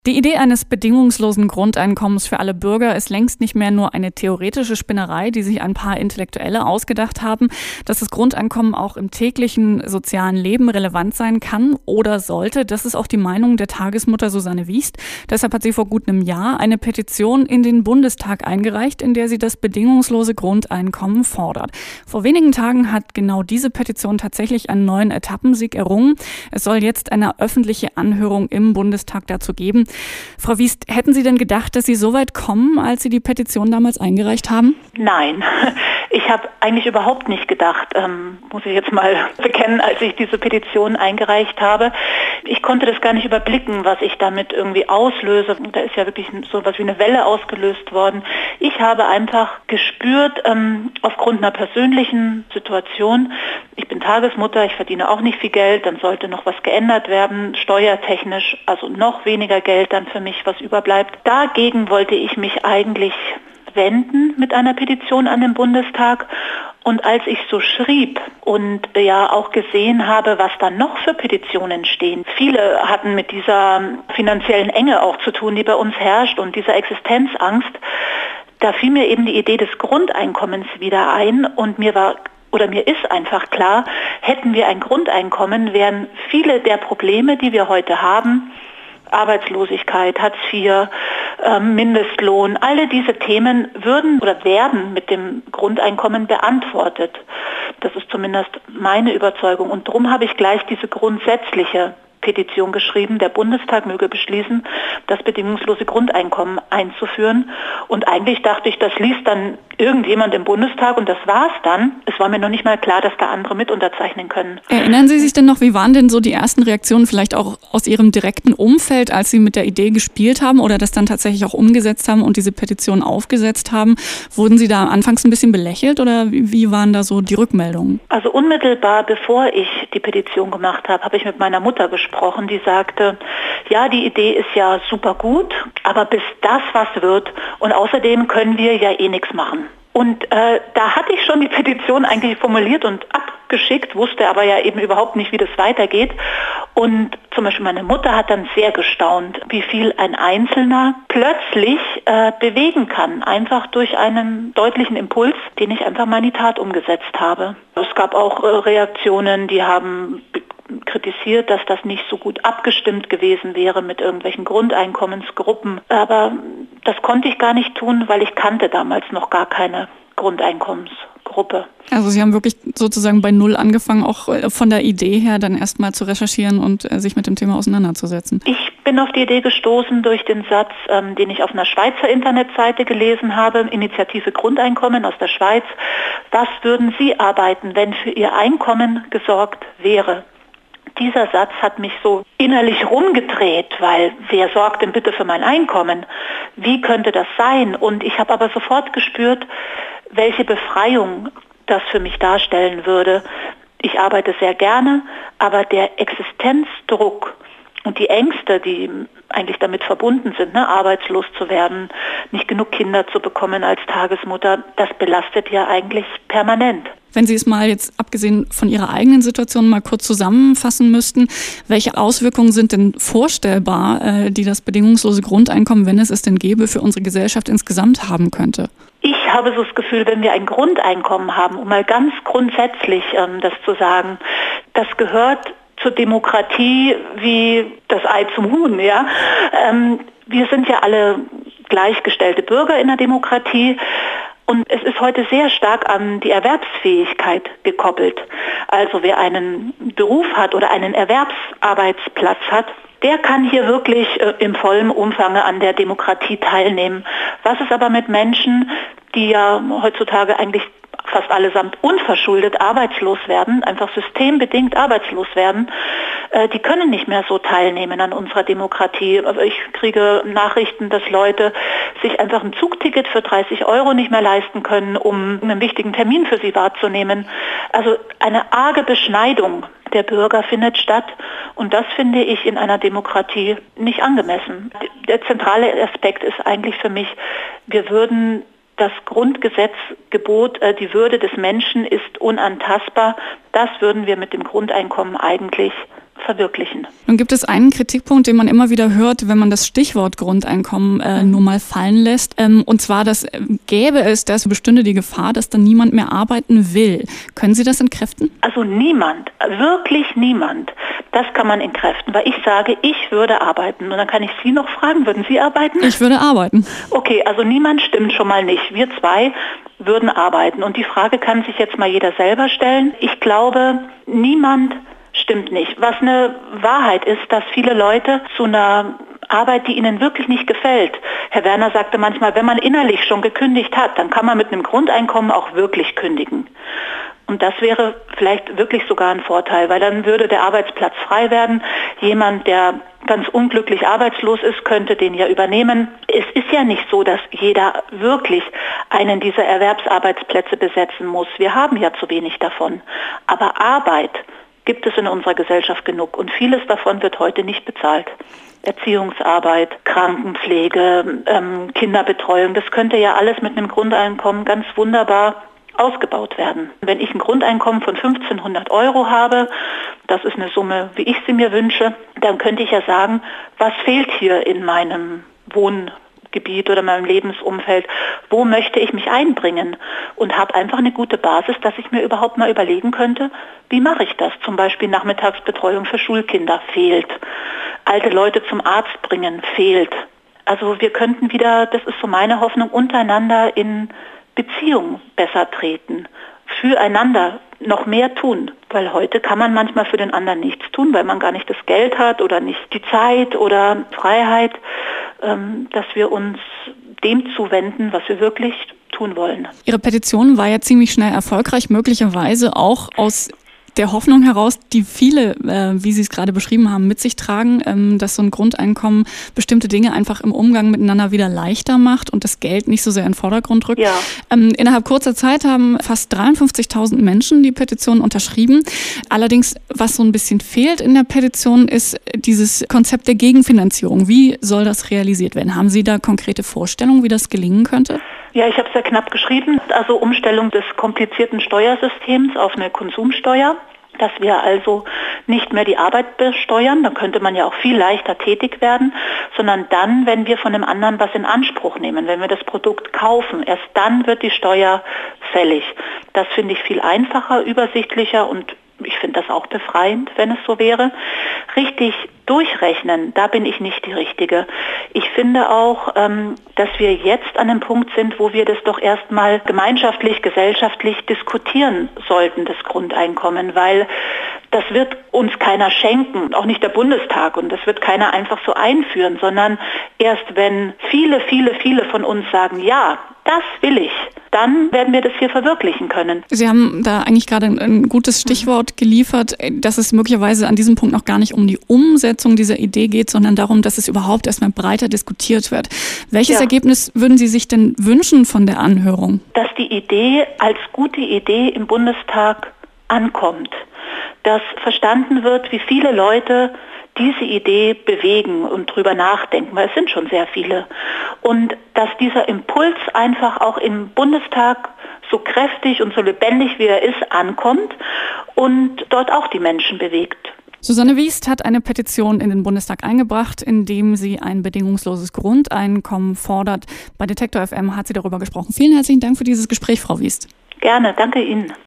Die Idee eines bedingungslosen Grundeinkommens für alle Bürger ist längst nicht mehr nur eine theoretische Spinnerei, die sich ein paar Intellektuelle ausgedacht haben. Dass das Grundeinkommen auch im täglichen sozialen Leben relevant sein kann oder sollte, das ist auch die Meinung der Tagesmutter Susanne Wiest. Deshalb hat sie vor gut einem Jahr eine Petition in den Bundestag eingereicht, in der sie das bedingungslose Grundeinkommen fordert. Vor wenigen Tagen hat genau diese Petition tatsächlich einen neuen Etappensieg errungen. Es soll jetzt eine öffentliche Anhörung im Bundestag dazu geben. Frau Wiest, hätten Sie denn gedacht, dass Sie so weit kommen, als Sie die Petition damals eingereicht haben? Nein, ich habe eigentlich überhaupt nicht gedacht, muss ich jetzt mal bekennen, als ich diese Petition eingereicht habe. Ich konnte das gar nicht überblicken, was ich damit irgendwie auslöse. Da ist ja wirklich so etwas wie eine Welle ausgelöst worden. Ich habe einfach gespürt, aufgrund einer persönlichen Situation, ich bin Tagesmutter, ich verdiene auch nicht viel Geld, dann sollte noch was geändert werden, steuertechnisch, also noch weniger Geld dann für mich, was überbleibt. Dagegen wollte ich mich eigentlich wenden mit einer Petition an den Bundestag. Und als ich so schrieb und ja auch gesehen habe, was da noch für Petitionen stehen, viele hatten mit dieser finanziellen Enge auch zu tun, die bei uns herrscht und dieser Existenzangst, da fiel mir eben die Idee des Grundeinkommens wieder ein und mir ist einfach klar, hätten wir ein Grundeinkommen, wären viele der Probleme, die wir heute haben, Arbeitslosigkeit, Hartz IV, Mindestlohn, alle diese Themen werden mit dem Grundeinkommen beantwortet. Das ist zumindest meine Überzeugung. Und darum habe ich gleich diese grundsätzliche Petition geschrieben, der Bundestag möge beschließen, das bedingungslose Grundeinkommen einzuführen. Und eigentlich dachte ich, das liest dann irgendjemand im Bundestag und das war's dann. Es war mir noch nicht mal klar, dass da andere mit unterzeichnen können. Erinnern Sie sich denn noch, wie waren denn so die ersten Reaktionen vielleicht auch aus Ihrem direkten Umfeld, als Sie mit der Idee gespielt haben oder das dann tatsächlich auch umgesetzt haben und diese Petition aufgesetzt haben? Wurden Sie da anfangs ein bisschen belächelt oder wie waren da so die Rückmeldungen? Also unmittelbar bevor ich die Petition gemacht habe, habe ich mit meiner Mutter gesprochen. Die sagte, ja, die Idee ist ja super gut, aber bis das was wird und außerdem können wir ja eh nichts machen. Und da hatte ich schon die Petition eigentlich formuliert und abgeschickt, wusste aber ja eben überhaupt nicht, wie das weitergeht. Und zum Beispiel meine Mutter hat dann sehr gestaunt, wie viel ein Einzelner plötzlich bewegen kann, einfach durch einen deutlichen Impuls, den ich einfach mal in die Tat umgesetzt habe. Es gab auch Reaktionen, die haben kritisiert, dass das nicht so gut abgestimmt gewesen wäre mit irgendwelchen Grundeinkommensgruppen. Aber das konnte ich gar nicht tun, weil ich kannte damals noch gar keine Grundeinkommensgruppe. Also Sie haben wirklich sozusagen bei Null angefangen, auch von der Idee her dann erstmal zu recherchieren und sich mit dem Thema auseinanderzusetzen. Ich bin auf die Idee gestoßen durch den Satz, den ich auf einer Schweizer Internetseite gelesen habe, Initiative Grundeinkommen aus der Schweiz. Was würden Sie arbeiten, wenn für Ihr Einkommen gesorgt wäre? Dieser Satz hat mich so innerlich rumgedreht, weil wer sorgt denn bitte für mein Einkommen? Wie könnte das sein? Und ich habe aber sofort gespürt, welche Befreiung das für mich darstellen würde. Ich arbeite sehr gerne, aber der Existenzdruck und die Ängste, die eigentlich damit verbunden sind, arbeitslos zu werden, nicht genug Kinder zu bekommen als Tagesmutter, das belastet ja eigentlich permanent. Wenn Sie es mal jetzt abgesehen von Ihrer eigenen Situation mal kurz zusammenfassen müssten, welche Auswirkungen sind denn vorstellbar, die das bedingungslose Grundeinkommen, wenn es denn gäbe, für unsere Gesellschaft insgesamt haben könnte? Ich habe so das Gefühl, wenn wir ein Grundeinkommen haben, um mal ganz grundsätzlich das zu sagen, das gehört zur Demokratie wie das Ei zum Huhn. Ja? Wir sind ja alle gleichgestellte Bürger in der Demokratie. Und es ist heute sehr stark an die Erwerbsfähigkeit gekoppelt. Also wer einen Beruf hat oder einen Erwerbsarbeitsplatz hat, der kann hier wirklich im vollen Umfang an der Demokratie teilnehmen. Was ist aber mit Menschen, die ja heutzutage eigentlich fast allesamt unverschuldet arbeitslos werden, einfach systembedingt arbeitslos werden, die können nicht mehr so teilnehmen an unserer Demokratie. Also ich kriege Nachrichten, dass Leute sich einfach ein Zugticket für 30 € nicht mehr leisten können, um einen wichtigen Termin für sie wahrzunehmen. Also eine arge Beschneidung der Bürger findet statt und das finde ich in einer Demokratie nicht angemessen. Der zentrale Aspekt ist eigentlich für mich, wir würden das Grundgesetzgebot, die Würde des Menschen ist unantastbar. Das würden wir mit dem Grundeinkommen eigentlich verwirklichen. Nun gibt es einen Kritikpunkt, den man immer wieder hört, wenn man das Stichwort Grundeinkommen nur mal fallen lässt. Und zwar, gäbe es, dass bestünde die Gefahr, dass dann niemand mehr arbeiten will. Können Sie das entkräften? Also niemand, wirklich niemand. Das kann man entkräften, weil ich sage, ich würde arbeiten. Und dann kann ich Sie noch fragen, würden Sie arbeiten? Ich würde arbeiten. Okay, also niemand stimmt schon mal nicht. Wir zwei würden arbeiten. Und die Frage kann sich jetzt mal jeder selber stellen. Ich glaube, niemand stimmt nicht. Was eine Wahrheit ist, dass viele Leute zu einer Arbeit, die ihnen wirklich nicht gefällt. Herr Werner sagte manchmal, wenn man innerlich schon gekündigt hat, dann kann man mit einem Grundeinkommen auch wirklich kündigen. Und das wäre vielleicht wirklich sogar ein Vorteil, weil dann würde der Arbeitsplatz frei werden. Jemand, der ganz unglücklich arbeitslos ist, könnte den ja übernehmen. Es ist ja nicht so, dass jeder wirklich einen dieser Erwerbsarbeitsplätze besetzen muss. Wir haben ja zu wenig davon. Aber Arbeit gibt es in unserer Gesellschaft genug und vieles davon wird heute nicht bezahlt. Erziehungsarbeit, Krankenpflege, Kinderbetreuung, das könnte ja alles mit einem Grundeinkommen ganz wunderbar ausgebaut werden. Wenn ich ein Grundeinkommen von 1.500 € habe, das ist eine Summe, wie ich sie mir wünsche, dann könnte ich ja sagen, was fehlt hier in meinem Wohngebiet oder meinem Lebensumfeld, wo möchte ich mich einbringen und habe einfach eine gute Basis, dass ich mir überhaupt mal überlegen könnte, wie mache ich das? Zum Beispiel Nachmittagsbetreuung für Schulkinder fehlt, alte Leute zum Arzt bringen fehlt. Also wir könnten wieder, das ist so meine Hoffnung, untereinander in Beziehung besser treten, füreinander noch mehr tun, weil heute kann man manchmal für den anderen nichts tun, weil man gar nicht das Geld hat oder nicht die Zeit oder Freiheit, dass wir uns dem zuwenden, was wir wirklich tun wollen. Ihre Petition war ja ziemlich schnell erfolgreich, möglicherweise auch aus der Hoffnung heraus, die viele, wie Sie es gerade beschrieben haben, mit sich tragen, dass so ein Grundeinkommen bestimmte Dinge einfach im Umgang miteinander wieder leichter macht und das Geld nicht so sehr in den Vordergrund rückt. Ja. Innerhalb kurzer Zeit haben fast 53.000 Menschen die Petition unterschrieben. Allerdings, was so ein bisschen fehlt in der Petition, ist dieses Konzept der Gegenfinanzierung. Wie soll das realisiert werden? Haben Sie da konkrete Vorstellungen, wie das gelingen könnte? Ja, ich habe es ja knapp geschrieben, also Umstellung des komplizierten Steuersystems auf eine Konsumsteuer, dass wir also nicht mehr die Arbeit besteuern, dann könnte man ja auch viel leichter tätig werden, sondern dann, wenn wir von dem anderen was in Anspruch nehmen, wenn wir das Produkt kaufen, erst dann wird die Steuer fällig. Das finde ich viel einfacher, übersichtlicher und ich finde das auch befreiend, wenn es so wäre. Richtig durchrechnen, da bin ich nicht die Richtige. Ich finde auch, dass wir jetzt an einem Punkt sind, wo wir das doch erstmal gemeinschaftlich, gesellschaftlich diskutieren sollten, das Grundeinkommen, weil das wird uns keiner schenken, auch nicht der Bundestag und das wird keiner einfach so einführen, sondern erst wenn viele, viele, viele von uns sagen, ja, das will ich, dann werden wir das hier verwirklichen können. Sie haben da eigentlich gerade ein gutes Stichwort geliefert, dass es möglicherweise an diesem Punkt noch gar nicht um die Umsetzung dieser Idee geht, sondern darum, dass es überhaupt erstmal breiter diskutiert wird. Welches Ergebnis würden Sie sich denn wünschen von der Anhörung? Dass die Idee als gute Idee im Bundestag ankommt, dass verstanden wird, wie viele Leute diese Idee bewegen und drüber nachdenken, weil es sind schon sehr viele. Und dass dieser Impuls einfach auch im Bundestag so kräftig und so lebendig wie er ist, ankommt und dort auch die Menschen bewegt. Susanne Wiest hat eine Petition in den Bundestag eingebracht, indem sie ein bedingungsloses Grundeinkommen fordert. Bei Detektor FM hat sie darüber gesprochen. Vielen herzlichen Dank für dieses Gespräch, Frau Wiest. Gerne, danke Ihnen.